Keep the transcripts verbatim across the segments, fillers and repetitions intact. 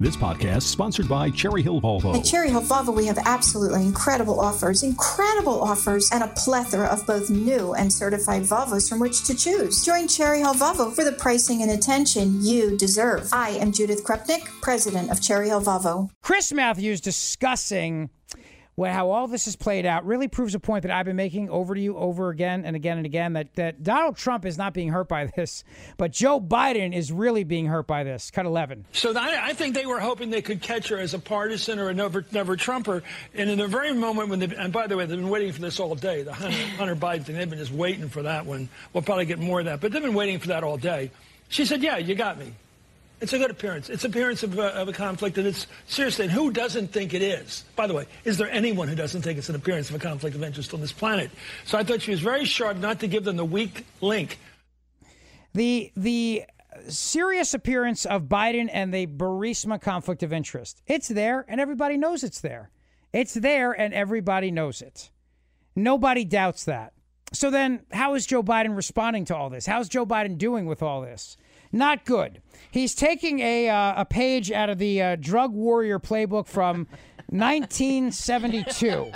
This podcast is sponsored by Cherry Hill Volvo. At Cherry Hill Volvo, we have absolutely incredible offers, incredible offers, and a plethora of both new and certified Volvos from which to choose. Join Cherry Hill Volvo for the pricing and attention you deserve. I am Judith Krupnik, president of Cherry Hill Volvo. Chris Matthews discussing well, how all this is played out really proves a point that I've been making over to you over again and again and again, that, that Donald Trump is not being hurt by this, but Joe Biden is really being hurt by this. Cut eleven. So I, I think they were hoping they could catch her as a partisan or a never, never Trumper. And in the very moment when they, and by the way, they've been waiting for this all day, the Hunter, Hunter Biden thing, they've been just waiting for that one. We'll probably get more of that, but they've been waiting for that all day. She said, yeah, you got me. It's a good appearance. It's appearance of a, of a conflict, and it's seriously, and who doesn't think it is? By the way, is there anyone who doesn't think it's an appearance of a conflict of interest on this planet? So I thought she was very sharp not to give them the weak link. The the serious appearance of Biden and the Burisma conflict of interest. It's there, and everybody knows it's there. It's there, and everybody knows it. Nobody doubts that. So then, how is Joe Biden responding to all this? How's Joe Biden doing with all this? Not good. He's taking a uh, a page out of the uh, drug warrior playbook from nineteen seventy-two.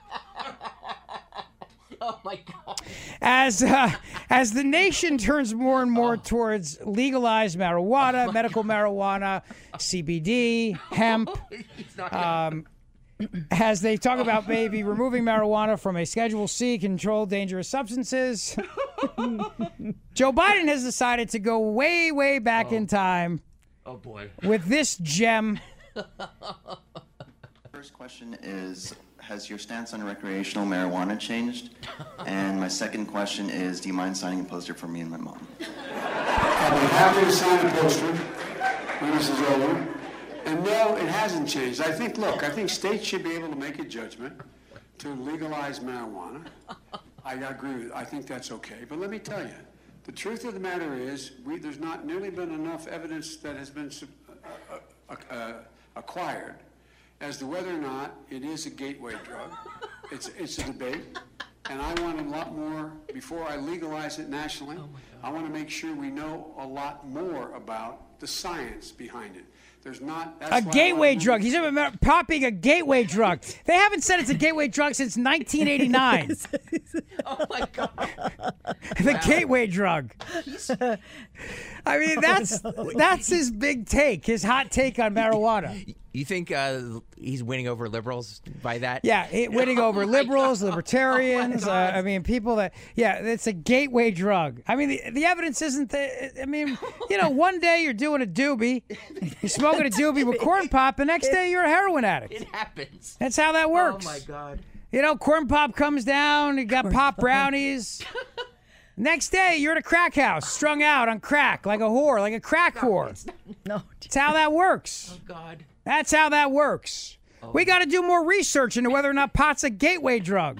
Oh my God! As uh, as the nation turns more and more oh. towards legalized marijuana, oh medical God. marijuana, C B D, hemp. Um, as they talk about maybe removing marijuana from a Schedule C controlled dangerous substances, Joe Biden has decided to go way, way back oh. in time. Oh boy! With this gem. First question is, has your stance on recreational marijuana changed? And my second question is, do you mind signing a poster for me and my mom? I'll be happy to sign a poster when this is over. And no, it hasn't changed. I think, look, I think states should be able to make a judgment to legalize marijuana. I agree with, I think that's okay. But let me tell you, the truth of the matter is, we, there's not nearly been enough evidence that has been uh, uh, uh, acquired as to whether or not it is a gateway drug. It's, it's a debate. And I want a lot more, before I legalize it nationally, oh I want to make sure we know a lot more about the science behind it. There's not a gateway drug. He's popping a gateway drug. They haven't said it's a gateway drug since nineteen eighty-nine. Oh my God! The wow. gateway drug. I mean, that's that's his big take, his hot take on marijuana. You think uh, he's winning over liberals by that? Yeah, it, winning oh over liberals, God. libertarians. Oh uh, I mean, people that, yeah, it's a gateway drug. I mean, the, the evidence isn't that, I mean, you know, one day you're doing a doobie, you're smoking a doobie with corn pop, the next day you're a heroin addict. It happens. That's how that works. Oh, my God. You know, corn pop comes down, you got corn pop brownies. Next day, you're at a crack house, strung out on crack, like a whore, like a crack no, whore. No. That's how that works. Oh, God. That's how that works. Oh. We got to do more research into whether or not pot's a gateway drug.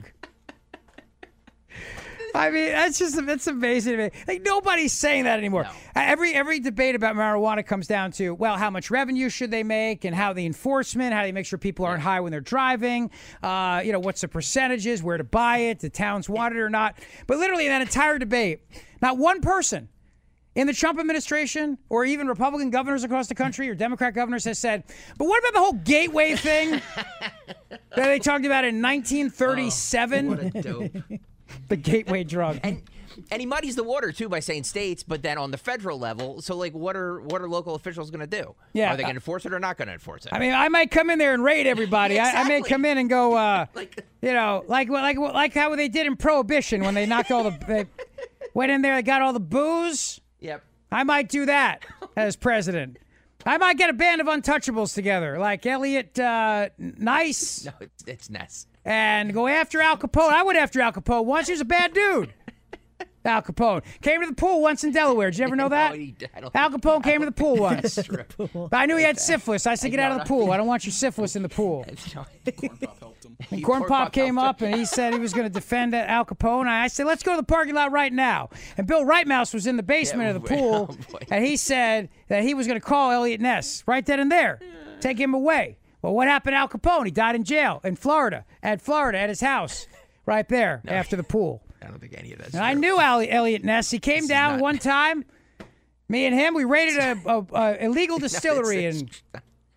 I mean, that's just that's amazing to me. Like, nobody's saying that anymore. No. Every every debate about marijuana comes down to, well, how much revenue should they make, and how the enforcement, how do you make sure people aren't high when they're driving, uh, you know, what's the percentages, where to buy it, the towns want it or not. But literally in that entire debate, not one person in the Trump administration or even Republican governors across the country or Democrat governors has said, but what about the whole gateway thing that they talked about in nineteen thirty-seven? Oh, what a dope. The gateway drug. And and he muddies the water too by saying states, but then on the federal level. So like, what are what are local officials going to do? Yeah, are they going to enforce it or not going to enforce it? I mean, I might come in there and raid everybody. Exactly. I, I may come in and go, uh, like, you know, like like like how they did in Prohibition when they knocked all the they went in there, they got all the booze. Yep. I might do that as president. I might get a band of untouchables together, like Elliot uh, Nice. No, it's, it's Ness. And go after Al Capone. I went after Al Capone once. He was a bad dude. Al Capone came to the pool once in Delaware. Did you ever know that? No, he, I don't Al Capone came to the pool once. But I knew he had syphilis. I said, get out of the pool. I don't want your syphilis in the pool. Corn Pop helped him. And Corn Pop came up and he said he was going to defend Al Capone. I said, let's go to the parking lot right now. And Bill Rightmouse was in the basement Yeah, of the pool. oh, And he said that he was going to call Elliot Ness right then and there. Take him away. Well, what happened to Al Capone? He died in jail in Florida, at Florida, at his house, right there No. after the pool. I don't think any of that's And true. I knew Ali, Elliot Ness. He came This is down not- one time. Me and him, we raided a, a, a illegal distillery No, it's- in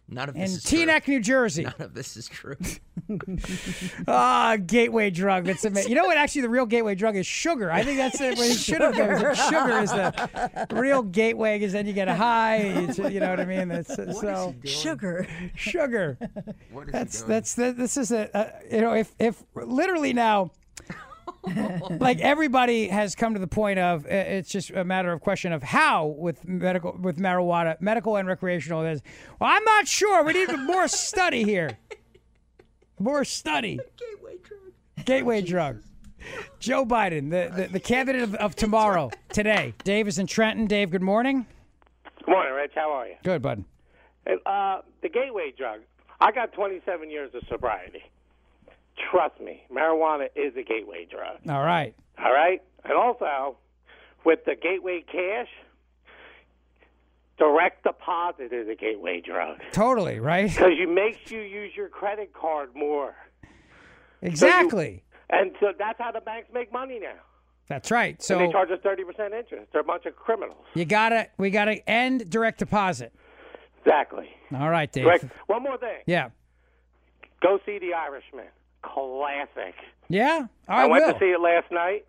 None of this in is true. Teaneck, New Jersey. None of this is true. Ah, gateway drug. That's amazing. You know what? Actually, the real gateway drug is sugar. I think that's it. What it should have been. Sugar is the real gateway, because then you get a high. It's, you know what I mean? That's, so Sugar. sugar. What is That's he doing? that's that, this is a, a you know if if literally now. Like everybody has come to the point of uh, it's just a matter of question of how with medical with marijuana, medical and recreational. Is well, I'm not sure. We need more study here. More study. Gateway drug. Gateway drug. Joe Biden, the, the, the candidate of, of tomorrow, today. Dave is in Trenton. Dave, good morning. Good morning, Rich. How are you? Good, bud. Uh, the gateway drug. I got twenty-seven years of sobriety. Trust me, marijuana is a gateway drug. All right. All right? And also, with the gateway cash, direct deposit is a gateway drug. Totally, right? Because it makes you use your credit card more. Exactly. So you, and so that's how the banks make money now. That's right. So and they charge us thirty percent interest. They're a bunch of criminals. you gotta, we gotta end direct deposit. Exactly. All right, Dave. Direct, one more thing. Yeah. Go see The Irishman. Classic. Yeah? I, I went will. to see it last night.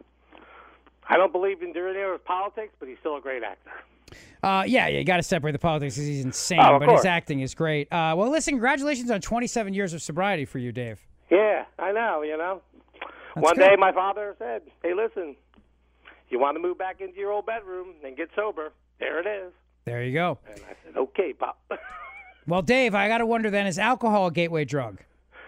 I don't believe in doing any politics, but he's still a great actor. Uh, yeah, yeah, you got to separate the politics because he's insane, Oh, of but course. his acting is great. Uh, well, listen, congratulations on twenty-seven years of sobriety for you, Dave. Yeah, I know, you know. That's One good. day my father said, hey, listen, you want to move back into your old bedroom and get sober? There it is. There you go. And I said, okay, Pop. Well, Dave, I got to wonder then, is alcohol a gateway drug?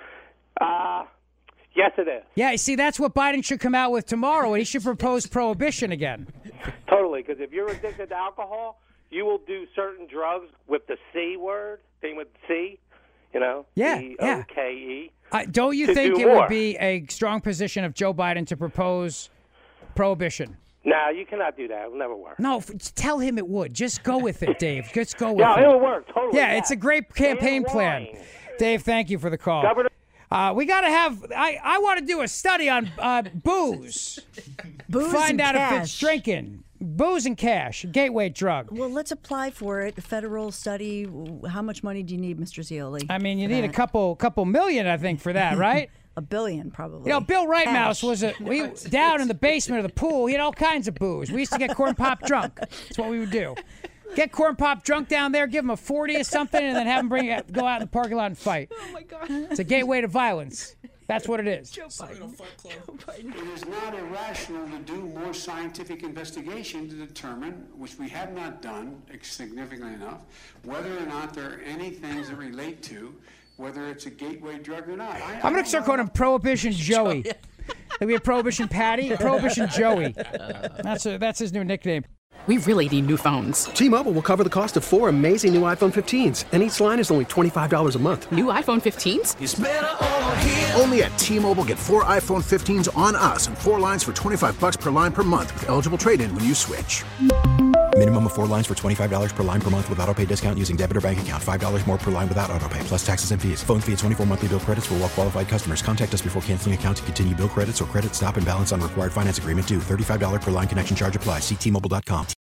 uh, yes, it is. Yeah, you see, that's what Biden should come out with tomorrow, and he should propose prohibition again. Totally, because if you're addicted to alcohol, you will do certain drugs with the C word, thing with C, you know, Yeah, C yeah. O K E. Uh, don't you To think do it more. would be a strong position of Joe Biden to propose prohibition? No, you cannot do that. It will never work. No, f- tell him it would. Just go with it, Dave. Just go with Yeah, it. it'll work. Totally. Yeah, it's a great campaign plan. wine. Dave, thank you for the call. Governor- Uh, we got to have, I, I want to do a study on uh, booze. Booze Find and out if it's cash. drinking. Booze and cash, gateway drug. Well, let's apply for it. A federal study. How much money do you need, Mister Zioli? I mean, you for need a that? couple couple million, I think, for that, right? A billion, probably. You know, Bill Rightmouse Cash. was a we down in the basement of the pool. He had all kinds of booze. We used to get corn pop drunk. That's what we would do. Get corn pop drunk down there, give him a forty or something, and then have him bring it, go out in the parking lot and fight. Oh my God. It's a gateway to violence. That's what it is. Joe Biden. Joe Biden. It is not irrational to do more scientific investigation to determine, which we have not done significantly enough, whether or not there are any things that relate to whether it's a gateway drug or not. I, I'm going to start calling him Prohibition Joey. There'll be a Prohibition Patty, Prohibition Joey. That's a, that's his new nickname. We really need new phones. T-Mobile will cover the cost of four amazing new iPhone fifteens, and each line is only twenty-five dollars a month. New iPhone fifteens? It's better over here. Only at T-Mobile, get four iPhone fifteens on us and four lines for twenty-five bucks per line per month with eligible trade-in when you switch. Minimum of four lines for twenty-five dollars per line per month with autopay discount using debit or bank account. five dollars more per line without autopay, plus taxes and fees. Phone fee at twenty-four monthly bill credits for well-qualified customers. Contact us before canceling account to continue bill credits or credit stop and balance on required finance agreement due. thirty-five dollars per line connection charge applies. See T Mobile dot com.